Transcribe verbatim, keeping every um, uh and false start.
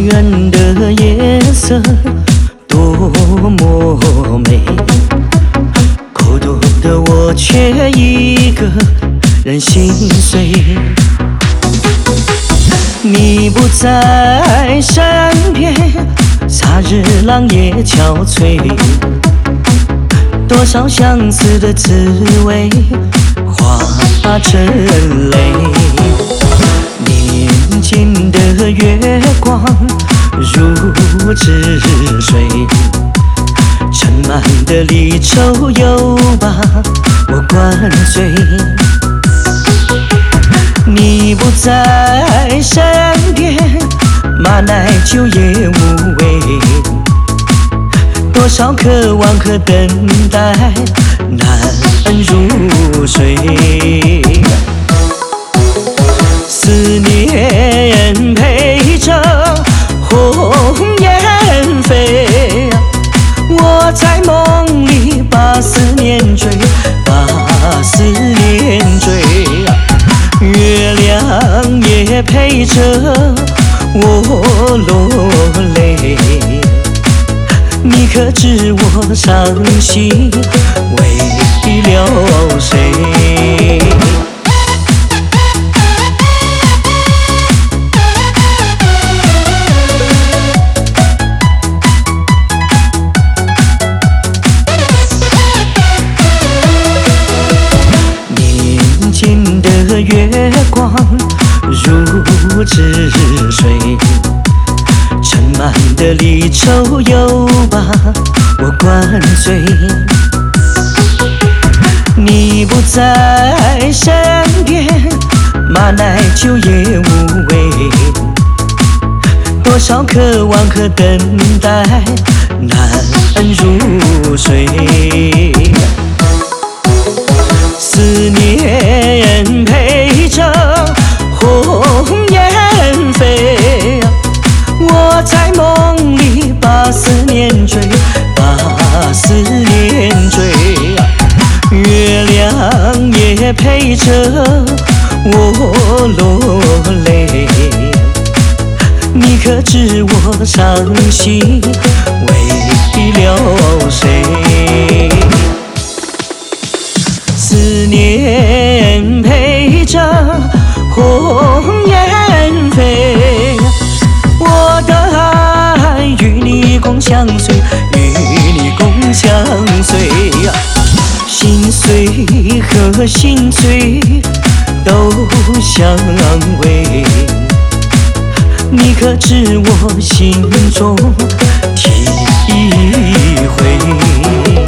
远的夜色多么美，孤独的我却一个人心碎。你不在身边，夏日朗夜憔悴，多少相思的滋味化成泪。年轻的月光如止水，盛满的离愁又把我灌醉。你不在身边，马奶酒也无味，多少渴望和等待难入睡。思念陪着红雁飞，我在梦里把思念追，把思念追。月亮也陪着我落泪，你可知我伤心为了谁？年轻的月光如止水，盛满的离愁又把我灌醉。你不在身边，马奶酒也无味，多少渴望和等待难入睡。思念陪着红雁飞，我在梦里把思念追，把思念追。月亮也陪着我落泪，你可知我伤心为了谁？思念陪着红雁飞，我的爱与你共相随，与你共相随。心碎和心醉都相偎，你可知我心中体会？